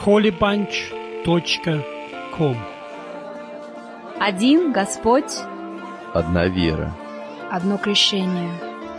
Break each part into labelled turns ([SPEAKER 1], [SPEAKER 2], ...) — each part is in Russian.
[SPEAKER 1] holybunch.com.
[SPEAKER 2] Один Господь,
[SPEAKER 3] одна вера,
[SPEAKER 2] одно крещение.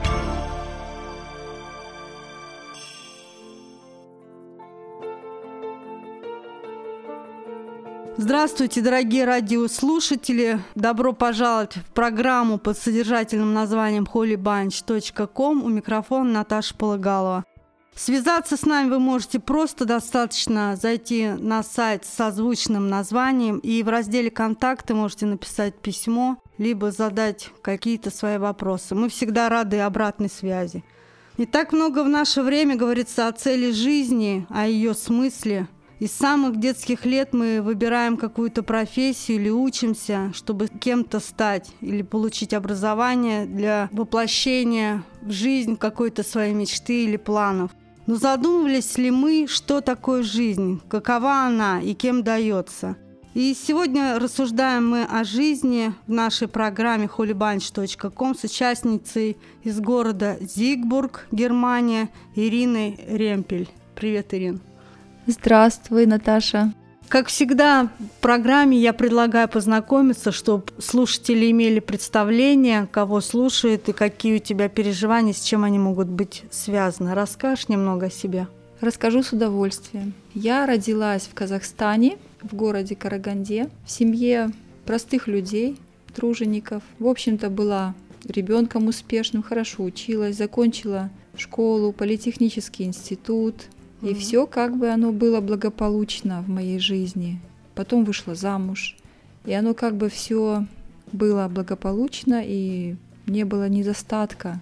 [SPEAKER 4] Здравствуйте, дорогие радиослушатели! Добро пожаловать в программу под содержательным названием holybunch.com. У микрофона Наташа Полыгалова. Связаться с нами вы можете просто, достаточно зайти на сайт с созвучным названием, и в разделе «Контакты» можете написать письмо, либо задать какие-то свои вопросы. Мы всегда рады обратной связи. Не так много в наше время говорится о цели жизни, о ее смысле. И с самых детских лет мы выбираем какую-то профессию или учимся, чтобы кем-то стать или получить образование для воплощения в жизнь какой-то своей мечты или планов. Но задумывались ли мы, что такое жизнь, какова она и кем дается? И сегодня рассуждаем мы о жизни в нашей программе holybunch.com с участницей из города Зигбург, Германия, Ириной Ремпель. Привет, Ирина.
[SPEAKER 5] Здравствуй, Наташа.
[SPEAKER 4] Как всегда, в программе я предлагаю познакомиться, чтобы слушатели имели представление, кого слушают и какие у тебя переживания, с чем они могут быть связаны. Расскажешь немного о себе?
[SPEAKER 5] Расскажу с удовольствием. Я родилась в Казахстане, в городе Караганде, в семье простых людей, тружеников. В общем-то, была ребенком успешным, хорошо училась, закончила школу, политехнический институт. И все как бы оно было благополучно в моей жизни. Потом вышла замуж, и оно как бы все было благополучно, и не было недостатка.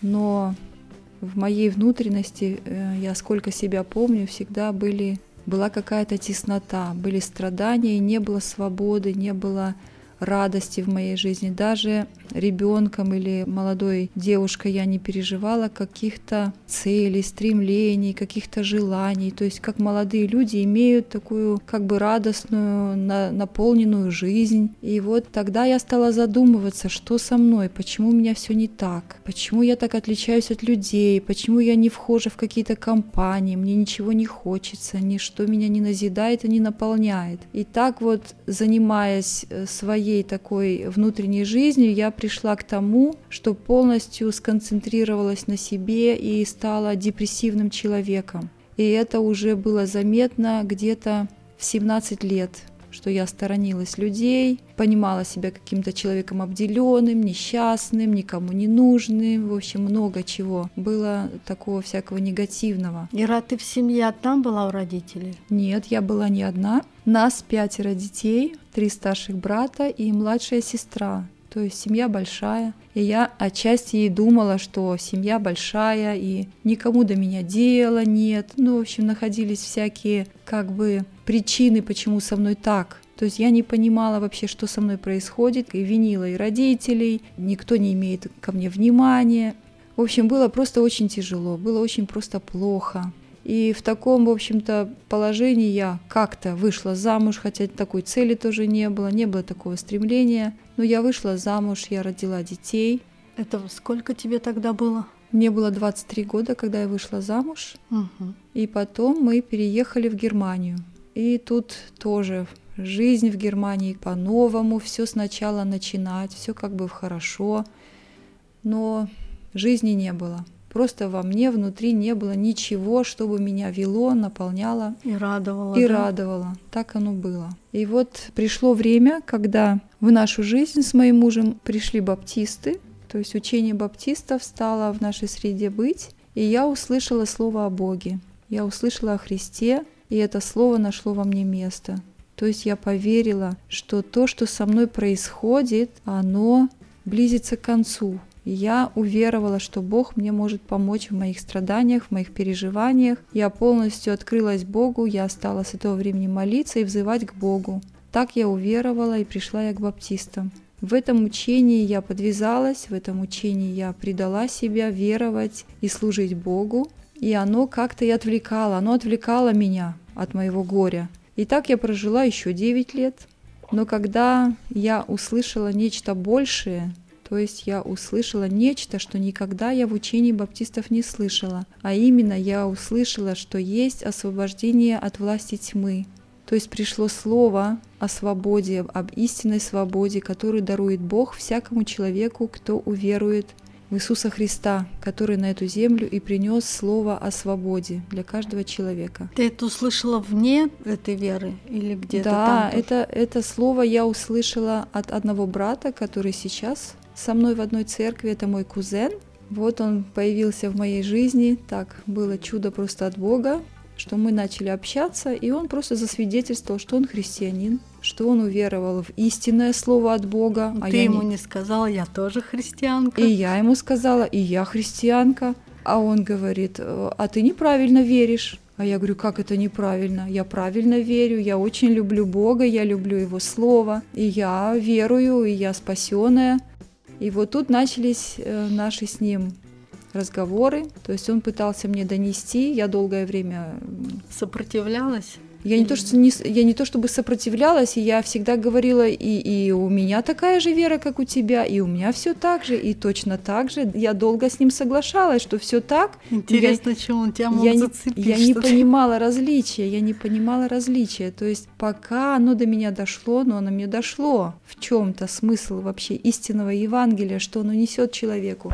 [SPEAKER 5] Но в моей внутренности, я сколько себя помню, всегда была какая-то теснота, были страдания, и не было свободы, не было радости в моей жизни. Даже ребенком или молодой девушкой я не переживала каких-то целей, стремлений, каких-то желаний. То есть как молодые люди имеют такую как бы радостную, наполненную жизнь. И вот тогда я стала задумываться, что со мной, почему у меня все не так, почему я так отличаюсь от людей, почему я не вхожа в какие-то компании, мне ничего не хочется, ничто меня не назидает и не наполняет. И так вот, занимаясь своей такой внутренней жизнью, я пришла к тому, что полностью сконцентрировалась на себе и стала депрессивным человеком. И это уже было заметно где-то в 17 лет, что я сторонилась людей, понимала себя каким-то человеком обделенным, несчастным, никому не нужным, в общем, много чего. Было такого всякого негативного.
[SPEAKER 4] Ира, ты в семье одна была у родителей?
[SPEAKER 5] Нет, я была не одна. Нас 5 детей, 3 старших брата и младшая сестра. То есть семья большая. И я отчасти и думала, что семья большая, и никому до меня дела нет. Ну, в общем, находились всякие как бы причины, почему со мной так. То есть я не понимала вообще, что со мной происходит, и винила и родителей, никто не имеет ко мне внимания. В общем, было просто очень тяжело, было очень просто плохо. И в таком, в общем-то, положении я как-то вышла замуж, хотя такой цели тоже не было такого стремления. Но я вышла замуж, я родила детей.
[SPEAKER 4] Это сколько тебе тогда было?
[SPEAKER 5] Мне было 23 года, когда я вышла замуж.
[SPEAKER 4] Угу.
[SPEAKER 5] И потом мы переехали в Германию. И тут тоже жизнь в Германии по-новому, все сначала начинать, все как бы хорошо. Но жизни не было. Просто во мне внутри не было ничего, чтобы меня вело, наполняло
[SPEAKER 4] и радовало.
[SPEAKER 5] Радовало. Так оно было. И вот пришло время, когда в нашу жизнь с моим мужем пришли баптисты, то есть учение баптистов стало в нашей среде быть, и я услышала слово о Боге, я услышала о Христе, и это слово нашло во мне место. То есть я поверила, что то, что со мной происходит, оно близится к концу. Я уверовала, что Бог мне может помочь в моих страданиях, в моих переживаниях. Я полностью открылась Богу, я стала с этого времени молиться и взывать к Богу. Так я уверовала, и пришла я к баптистам. В этом учении я подвязалась, в этом учении я предала себя веровать и служить Богу. И оно как-то и отвлекало меня от моего горя. И так я прожила еще 9 лет. Но когда я услышала нечто большее, То есть я услышала нечто, что никогда я в учении баптистов не слышала. А именно я услышала, что есть освобождение от власти тьмы. То есть пришло слово о свободе, об истинной свободе, которую дарует Бог всякому человеку, кто уверует в Иисуса Христа, который на эту землю и принес слово о свободе для каждого человека.
[SPEAKER 4] Ты это услышала вне этой веры или где-то
[SPEAKER 5] да,
[SPEAKER 4] там?
[SPEAKER 5] Это слово я услышала от одного брата, который сейчас со мной в одной церкви, это мой кузен. Вот он появился в моей жизни, так было чудо просто от Бога, что мы начали общаться, и он просто засвидетельствовал, что он христианин, что он уверовал в истинное слово от Бога.
[SPEAKER 4] Ты ему не сказала, я тоже христианка?
[SPEAKER 5] И я ему сказала, и я христианка. А он говорит, а ты неправильно веришь. А я говорю, как это неправильно? Я правильно верю, я очень люблю Бога, я люблю Его Слово, и я верую, и я спасенная. И вот тут начались наши с ним разговоры, то есть он пытался мне донести, я долгое время
[SPEAKER 4] сопротивлялась.
[SPEAKER 5] Я не то чтобы сопротивлялась, и я всегда говорила, и у меня такая же вера, как у тебя, и у меня все так же, и точно так же. Я долго с ним соглашалась, что все так.
[SPEAKER 4] Интересно, чем он тебя мог зацепить.
[SPEAKER 5] Я не понимала различия, То есть пока оно до меня дошло, но оно мне дошло. В чем-то смысл вообще истинного Евангелия, что оно несет человеку.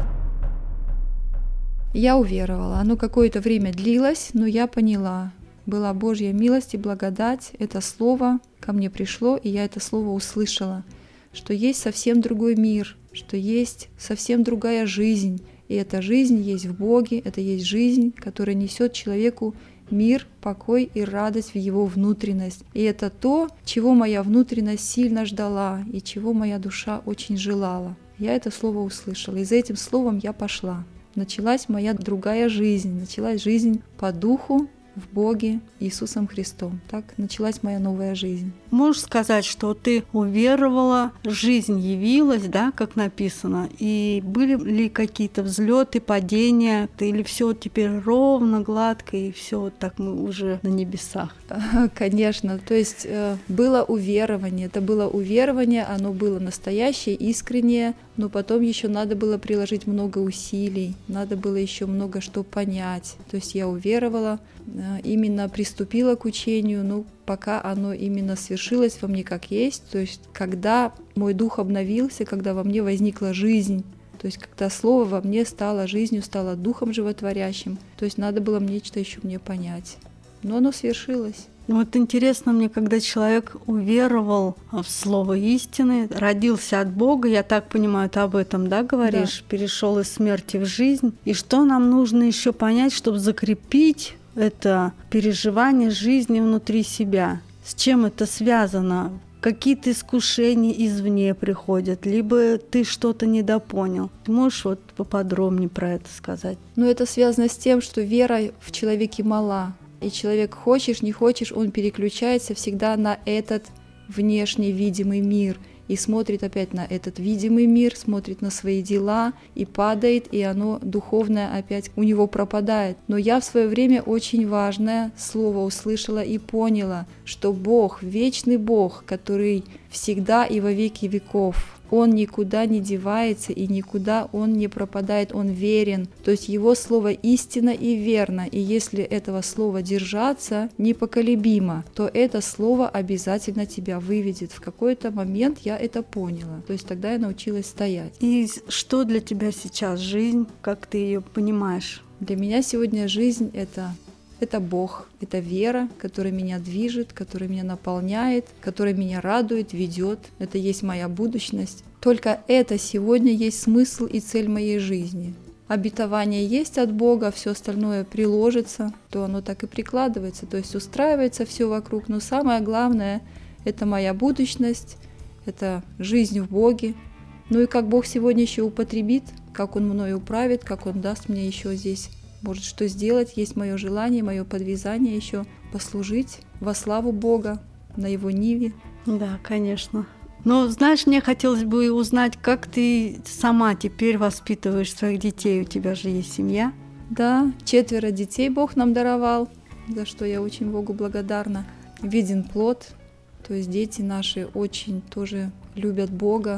[SPEAKER 5] Я уверовала. Оно какое-то время длилось, но я поняла. Была Божья милость и благодать. Это слово ко мне пришло, и я это слово услышала. Что есть совсем другой мир, что есть совсем другая жизнь. И эта жизнь есть в Боге, это есть жизнь, которая несет человеку мир, покой и радость в его внутренность. И это то, чего моя внутренность сильно ждала и чего моя душа очень желала. Я это слово услышала, и за этим словом я пошла. Началась моя другая жизнь, началась жизнь по духу, в Боге Иисусом Христом. Так началась моя новая жизнь.
[SPEAKER 4] Можешь сказать, что ты уверовала, жизнь явилась, да, как написано, и были ли какие-то взлеты, падения, или все теперь ровно, гладко, и все вот так мы уже на небесах?
[SPEAKER 5] Конечно, то есть было уверование, это было уверование, оно было настоящее, искреннее, но потом еще надо было приложить много усилий, надо было еще много что понять. То есть я уверовала, именно приступила к учению, но пока оно именно свершилось во мне как есть, то есть когда мой дух обновился, когда во мне возникла жизнь, то есть когда слово во мне стало жизнью, стало духом животворящим, то есть надо было нечто еще мне понять. Но оно свершилось.
[SPEAKER 4] Вот интересно мне, когда человек уверовал в слово истины, родился от Бога, я так понимаю, ты об этом, да, говоришь, да. Перешел из смерти в жизнь. И что нам нужно еще понять, чтобы закрепить это переживание жизни внутри себя? С чем это связано? Какие-то искушения извне приходят, либо ты что-то недопонял. Ты можешь вот поподробнее про это сказать?
[SPEAKER 5] Ну, это связано с тем, что вера в человеке мала. И человек, хочешь, не хочешь, он переключается всегда на этот внешний видимый мир и смотрит опять на этот видимый мир, смотрит на свои дела и падает, и оно духовное опять у него пропадает. Но я в свое время очень важное слово услышала и поняла, что Бог, вечный Бог, который всегда и во веки веков, Он никуда не девается и никуда Он не пропадает, Он верен. То есть Его слово истинно и верно. И если этого слова держаться непоколебимо, то это слово обязательно тебя выведет. В какой-то момент я это поняла. То есть тогда я научилась стоять.
[SPEAKER 4] И что для тебя сейчас жизнь? Как ты ее понимаешь?
[SPEAKER 5] Для меня сегодня жизнь — это Бог, это вера, которая меня движет, которая меня наполняет, которая меня радует, ведет. Это есть моя будущность. Только это сегодня есть смысл и цель моей жизни. Обетование есть от Бога, все остальное приложится, то оно так и прикладывается, то есть устраивается все вокруг. Но самое главное — это моя будущность, это жизнь в Боге. Ну и как Бог сегодня еще употребит, как Он мною управит, как Он даст мне еще здесь, может, что сделать, есть мое желание, мое подвязание еще послужить во славу Бога на Его ниве.
[SPEAKER 4] Да, конечно. Но, знаешь, мне хотелось бы узнать, как ты сама теперь воспитываешь своих детей. У тебя же есть семья.
[SPEAKER 5] Да, 4 детей Бог нам даровал, за что я очень Богу благодарна. Виден плод, то есть дети наши очень тоже любят Бога.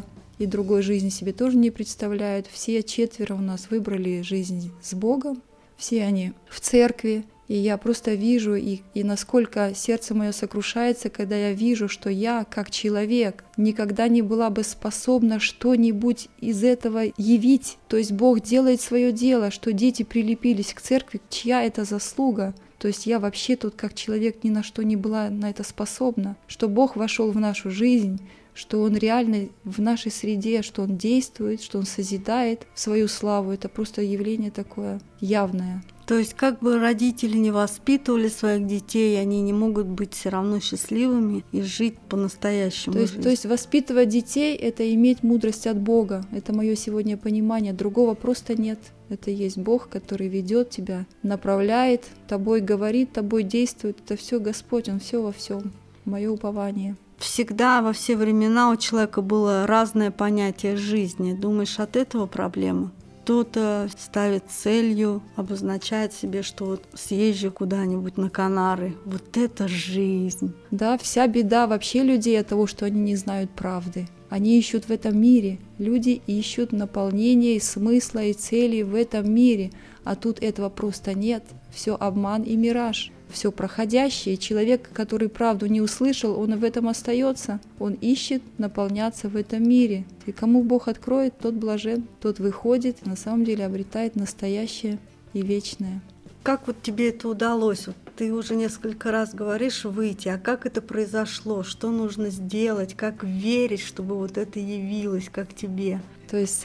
[SPEAKER 5] и другой жизни себе тоже не представляют. Все 4 у нас выбрали жизнь с Богом, все они в церкви. И я просто вижу, и насколько сердце мое сокрушается, когда я вижу, что я, как человек, никогда не была бы способна что-нибудь из этого явить. То есть Бог делает свое дело, что дети прилепились к церкви, чья это заслуга. То есть я вообще тут как человек ни на что не была на это способна. Что Бог вошел в нашу жизнь, что Он реально в нашей среде, что Он действует, что Он созидает в свою славу. Это просто явление такое явное.
[SPEAKER 4] То есть как бы родители не воспитывали своих детей, они не могут быть все равно счастливыми и жить по-настоящему.
[SPEAKER 5] То есть воспитывать детей — это иметь мудрость от Бога. Это мое сегодня понимание. Другого просто нет. Это есть Бог, который ведет тебя, направляет, тобой говорит, тобой действует. Это все Господь, Он все во всем. Мое упование.
[SPEAKER 4] Всегда, во все времена у человека было разное понятие жизни. Думаешь, от этого проблема? Кто-то ставит целью, обозначает себе, что вот съезжу куда-нибудь на Канары. Вот это жизнь.
[SPEAKER 5] Да, вся беда вообще людей от того, что они не знают правды. Они ищут в этом мире. Люди ищут наполнения и смысла, и цели в этом мире. А тут этого просто нет. Все обман и мираж. Все проходящее. Человек, который правду не услышал, он в этом остается. Он ищет наполняться в этом мире. И кому Бог откроет, тот блажен, тот выходит, и на самом деле обретает настоящее и вечное.
[SPEAKER 4] Как вот тебе это удалось? Вот ты уже несколько раз говоришь выйти, а как это произошло? Что нужно сделать? Как верить, чтобы вот это явилось, как тебе?
[SPEAKER 5] То есть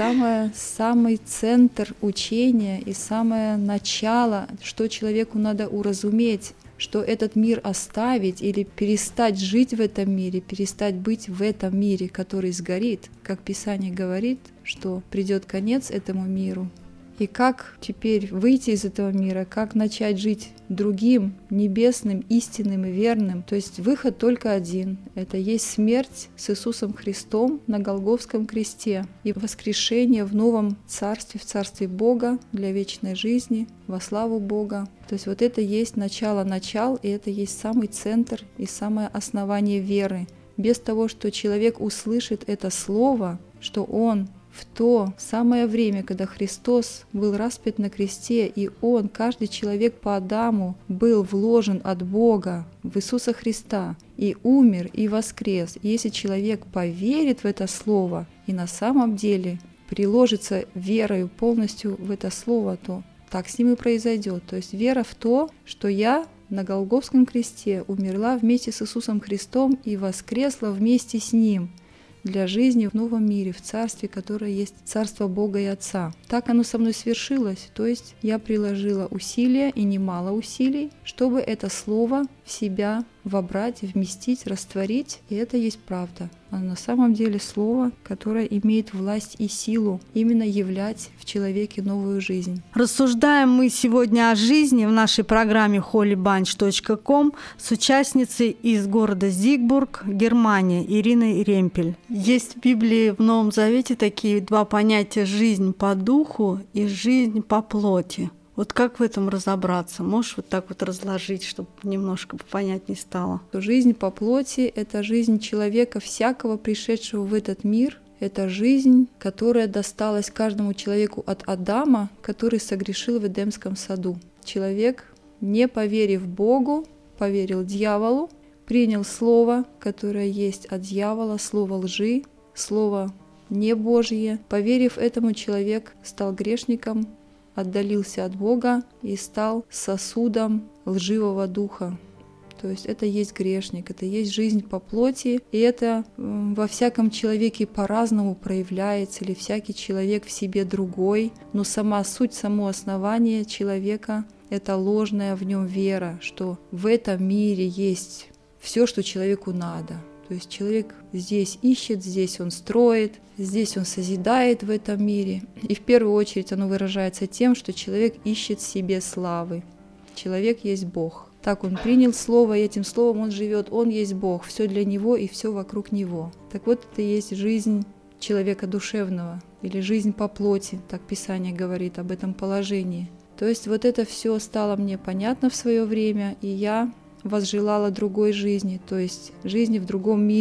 [SPEAKER 5] самый центр учения и самое начало, что человеку надо уразуметь, что этот мир оставить или перестать жить в этом мире, перестать быть в этом мире, который сгорит, как Писание говорит, что придет конец этому миру. И как теперь выйти из этого мира, как начать жить другим, небесным, истинным и верным. То есть выход только один. Это есть смерть с Иисусом Христом на Голгофском кресте и воскрешение в новом царстве, в царстве Бога для вечной жизни, во славу Бога. То есть вот это есть начало начал, и это есть самый центр и самое основание веры. Без того, что человек услышит это слово, что он в то самое время, когда Христос был распят на кресте, и Он, каждый человек по Адаму, был вложен от Бога в Иисуса Христа, и умер, и воскрес. И если человек поверит в это слово и на самом деле приложится верою полностью в это слово, то так с ним и произойдет. То есть вера в то, что я на Голгофском кресте умерла вместе с Иисусом Христом и воскресла вместе с Ним для жизни в новом мире, в царстве, которое есть царство Бога и Отца. Так оно со мной свершилось, то есть я приложила усилия, и немало усилий, чтобы это слово в себя вобрать, вместить, растворить, и это есть правда. А на самом деле слово, которое имеет власть и силу именно являть в человеке новую жизнь.
[SPEAKER 4] Рассуждаем мы сегодня о жизни в нашей программе holybunch.com с участницей из города Зигбург, Германия, Ириной Ремпель. Есть в Библии в Новом Завете такие два понятия: жизнь по духу и жизнь по плоти. Вот как в этом разобраться? Можешь вот так вот разложить, чтобы немножко понятнее стало?
[SPEAKER 5] Жизнь по плоти — это жизнь человека, всякого пришедшего в этот мир. Это жизнь, которая досталась каждому человеку от Адама, который согрешил в Эдемском саду. Человек, не поверив Богу, поверил дьяволу, принял слово, которое есть от дьявола, слово лжи, слово не Божье. Поверив этому, человек стал грешником, отдалился от Бога и стал сосудом лживого духа. То есть это есть грешник, это есть жизнь по плоти, и это во всяком человеке по-разному проявляется, или всякий человек в себе другой, но сама суть, само основание человека — это ложная в нем вера, что в этом мире есть все, что человеку надо. То есть человек здесь ищет, здесь он строит, здесь он созидает в этом мире. И в первую очередь оно выражается тем, что человек ищет себе славы. Человек есть Бог. Так он принял слово, и этим словом он живет. Он есть Бог, все для него и все вокруг него. Так вот, это и есть жизнь человека душевного, или жизнь по плоти, так Писание говорит об этом положении. То есть вот это все стало мне понятно в свое время, и я возжелала другой жизни, то есть жизни в другом мире,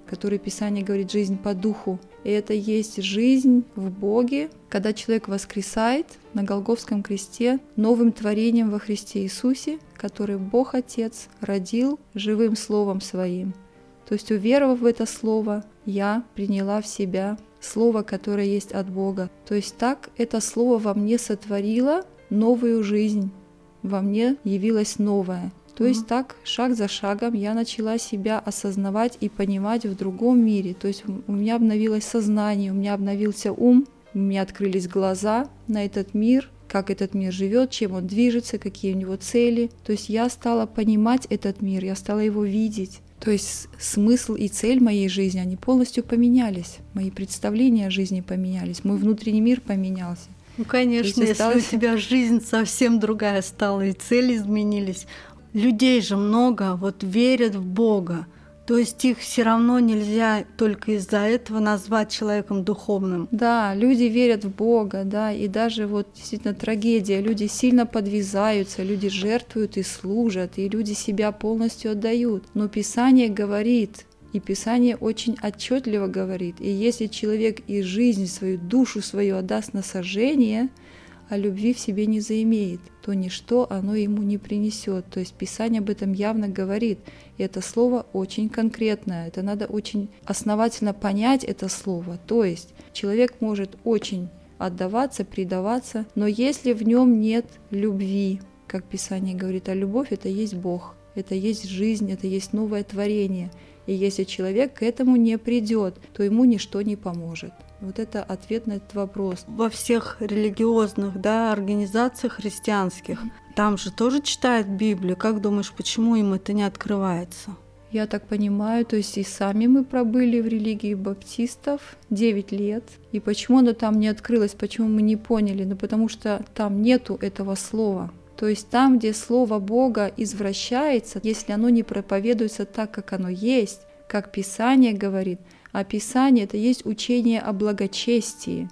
[SPEAKER 5] который Писание говорит жизнь по духу. И это есть жизнь в Боге, когда человек воскресает на Голгофском кресте новым творением во Христе Иисусе, который Бог Отец родил живым Словом Своим. То есть, уверовав в это Слово, я приняла в себя Слово, которое есть от Бога. То есть так это Слово во мне сотворило новую жизнь, во мне явилось новое. То есть так, шаг за шагом я начала себя осознавать и понимать в другом мире. То есть у меня обновилось сознание, у меня обновился ум, у меня открылись глаза на этот мир, как этот мир живет, чем он движется, какие у него цели. То есть я стала понимать этот мир, я стала его видеть. То есть смысл и цель моей жизни, они полностью поменялись. Мои представления о жизни поменялись, мой внутренний мир поменялся.
[SPEAKER 4] Ну, конечно, если у тебя жизнь совсем другая стала, и цели изменились. Людей же много, вот верят в Бога. То есть их все равно нельзя только из-за этого назвать человеком духовным.
[SPEAKER 5] Да, люди верят в Бога, да, и даже вот действительно трагедия, люди сильно подвязаются, люди жертвуют и служат, и люди себя полностью отдают. Но Писание говорит, и Писание очень отчетливо говорит, и если человек и жизнь свою, душу свою отдаст на сожжение, а любви в себе не заимеет, то ничто оно ему не принесет. То есть Писание об этом явно говорит. И это слово очень конкретное. Это надо очень основательно понять это слово. То есть человек может очень отдаваться, предаваться, но если в нем нет любви, как Писание говорит, а любовь — это есть Бог, это есть жизнь, это есть новое творение. И если человек к этому не придет, то ему ничто не поможет. Вот это ответ на этот вопрос.
[SPEAKER 4] Во всех религиозных, да, организациях христианских, там же тоже читают Библию. Как думаешь, почему им это не открывается?
[SPEAKER 5] Я так понимаю, то есть и сами мы пробыли в религии баптистов 9 лет. И почему оно там не открылось, почему мы не поняли? Ну потому что там нету этого слова. То есть там, где Слово Бога извращается, если оно не проповедуется так, как оно есть, как Писание говорит, а Писание — это есть учение о благочестии,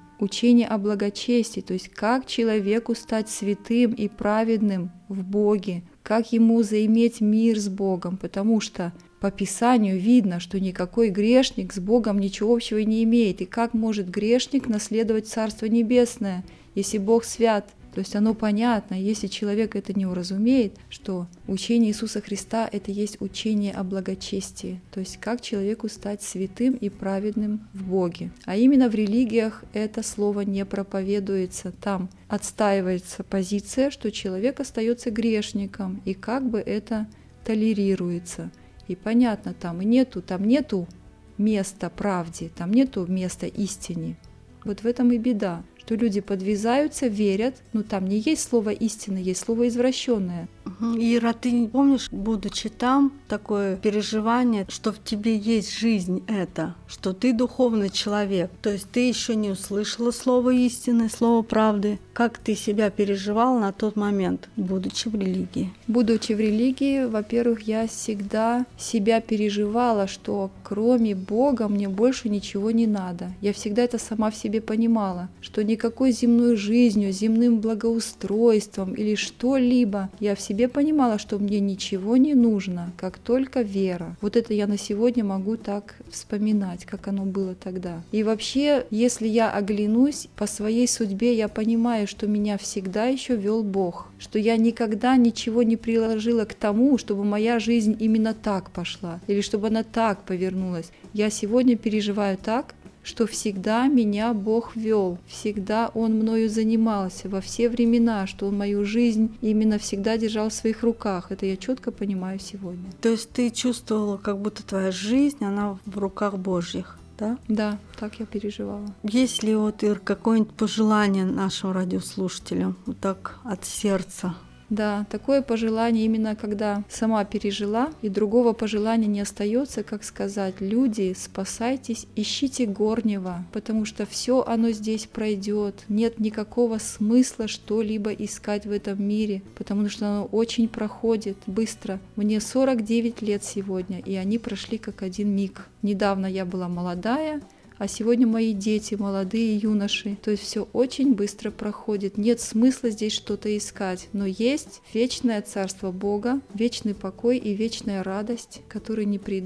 [SPEAKER 5] то есть как человеку стать святым и праведным в Боге, как ему заиметь мир с Богом, потому что по Писанию видно, что никакой грешник с Богом ничего общего не имеет, и как может грешник наследовать Царство Небесное, если Бог свят? То есть оно понятно, если человек это не уразумеет, что учение Иисуса Христа — это есть учение о благочестии, то есть как человеку стать святым и праведным в Боге. А именно в религиях это слово не проповедуется, там отстаивается позиция, что человек остается грешником, и как бы это толерируется. И понятно, там нету места правде, там нету места истине. Вот в этом и беда, что люди подвязаются, верят, но там не есть слово истины, есть слово извращенное.
[SPEAKER 4] Ира, ты не помнишь, будучи там, такое переживание, что в тебе есть жизнь эта, что ты духовный человек, то есть ты еще не услышала слово истины, слово правды. Как ты себя переживал на тот момент, будучи в религии?
[SPEAKER 5] Будучи в религии, во-первых, я всегда себя переживала, что кроме Бога мне больше ничего не надо. Я всегда это сама в себе понимала, что никакой земной жизнью, земным благоустройством или что-либо я в себе понимала, что мне ничего не нужно, как только вера. Вот это я на сегодня могу так вспоминать, как оно было тогда. И вообще, если я оглянусь по своей судьбе, я понимаю, что меня всегда еще вел Бог, что я никогда ничего не приложила к тому, чтобы моя жизнь именно так пошла, или чтобы она так повернулась. Я сегодня переживаю так, что всегда меня Бог вел, всегда Он мною занимался во все времена, что Он мою жизнь именно всегда держал в своих руках. Это я четко понимаю сегодня.
[SPEAKER 4] То есть ты чувствовала, как будто твоя жизнь, она в руках Божьих, да?
[SPEAKER 5] Да, так я переживала.
[SPEAKER 4] Есть ли вот, Ир, какое-нибудь пожелание нашим радиослушателям, вот так от сердца?
[SPEAKER 5] Да, такое пожелание именно когда сама пережила, и другого пожелания не остается, как сказать: люди, спасайтесь, ищите горнего, потому что все оно здесь пройдет. Нет никакого смысла что-либо искать в этом мире, потому что оно очень проходит быстро. Мне 49 лет сегодня, и они прошли как один миг. Недавно я была молодая, а сегодня мои дети, молодые юноши. То есть все очень быстро проходит. Нет смысла здесь что-то искать. Но есть вечное Царство Бога, вечный покой и вечная радость, которые не придут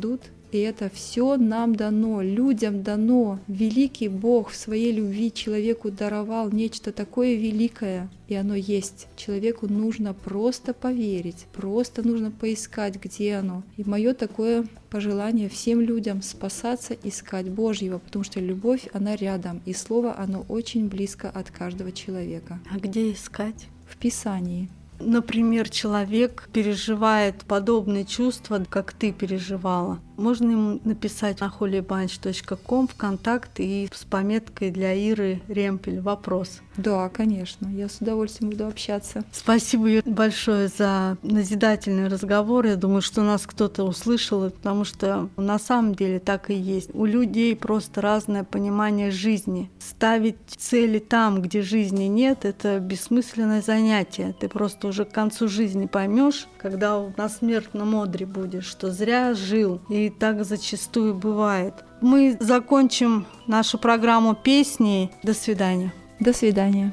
[SPEAKER 5] И это все нам дано, людям дано. Великий Бог в своей любви человеку даровал нечто такое великое, и оно есть. Человеку нужно просто поверить, просто нужно поискать, где оно. И мое такое пожелание всем людям — спасаться, искать Божьего, потому что любовь, она рядом, и Слово, оно очень близко от каждого человека.
[SPEAKER 4] А где искать?
[SPEAKER 5] В Писании.
[SPEAKER 4] Например, человек переживает подобные чувства, как ты переживала. Можно ему написать на holybunch.com ВКонтакте и с пометкой для Иры Ремпель вопрос.
[SPEAKER 5] Да, конечно, я с удовольствием буду общаться.
[SPEAKER 4] Спасибо, Юля, большое за назидательный разговор. Я думаю, что нас кто-то услышал, потому что на самом деле так и есть. У людей просто разное понимание жизни. Ставить цели там, где жизни нет, это бессмысленное занятие. Ты просто уже к концу жизни поймешь, когда на смертном одре будешь, что зря жил. И так зачастую бывает. Мы закончим нашу программу песней. До свидания.
[SPEAKER 5] До свидания.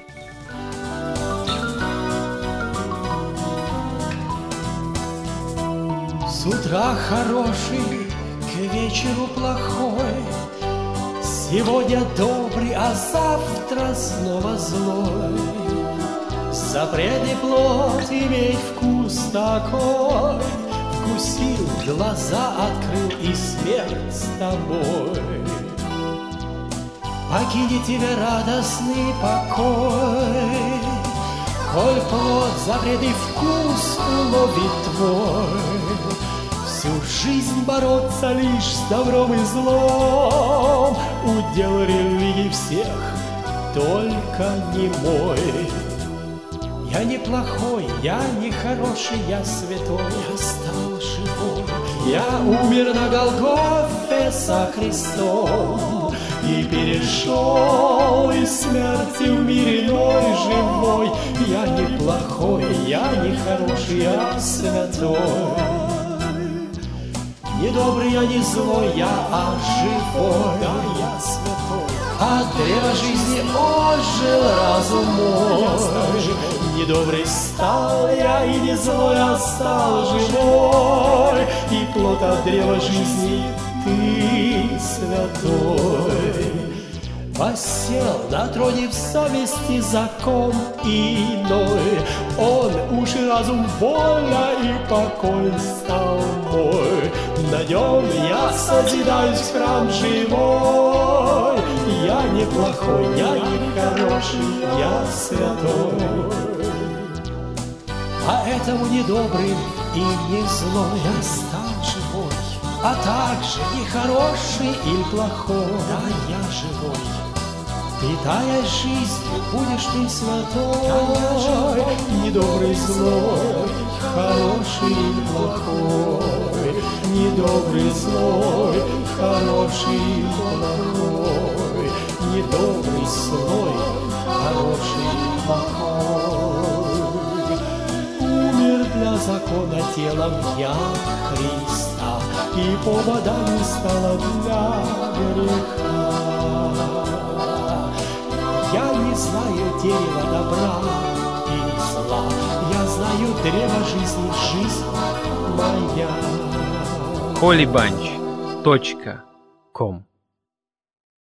[SPEAKER 1] С утра хороший, к вечеру плохой. Сегодня добрый, а завтра снова злой. Запретный плод иметь вкус такой. Вкусил, глаза открыл, и смерть с тобой. Покинет тебя радостный покой, коль плод запретный вкус уловит твой. Всю жизнь бороться лишь с добром и злом, удел религий всех, только не мой. Я не плохой, я не хороший, я святой, я стал живой. Я умер на Голгофе со Христом и перешел из смерти в мир иной живой. Я не плохой, я не хороший, я святой. Не добрый, я не злой, я живой, да, я святой. От древа жизни ожил разум мой. Не добрый стал я и не злой, а стал живой. И плод от древа жизни ты святой. Посел на троне в совести закон иной. Он уж и разум, воля и покой стал мой. На нем я созидаюсь в храм живой. Я не плохой, я не хороший, я святой. Поэтому не добрым и не злой я стал живой. А также не хороший или плохой, да, я живой. Питая жизнью, будешь ты святой, да, я живой. Не добрый, злой, хороший или плохой. Не добрый, злой, хороший или плохой. Не добрый, злой, хороший или плохой. Умер для закона телом я Христа, и поводами стала для греха. Я не знаю дерева добра и зла, я знаю древо жизни, жизнь моя.
[SPEAKER 6] holybunch.com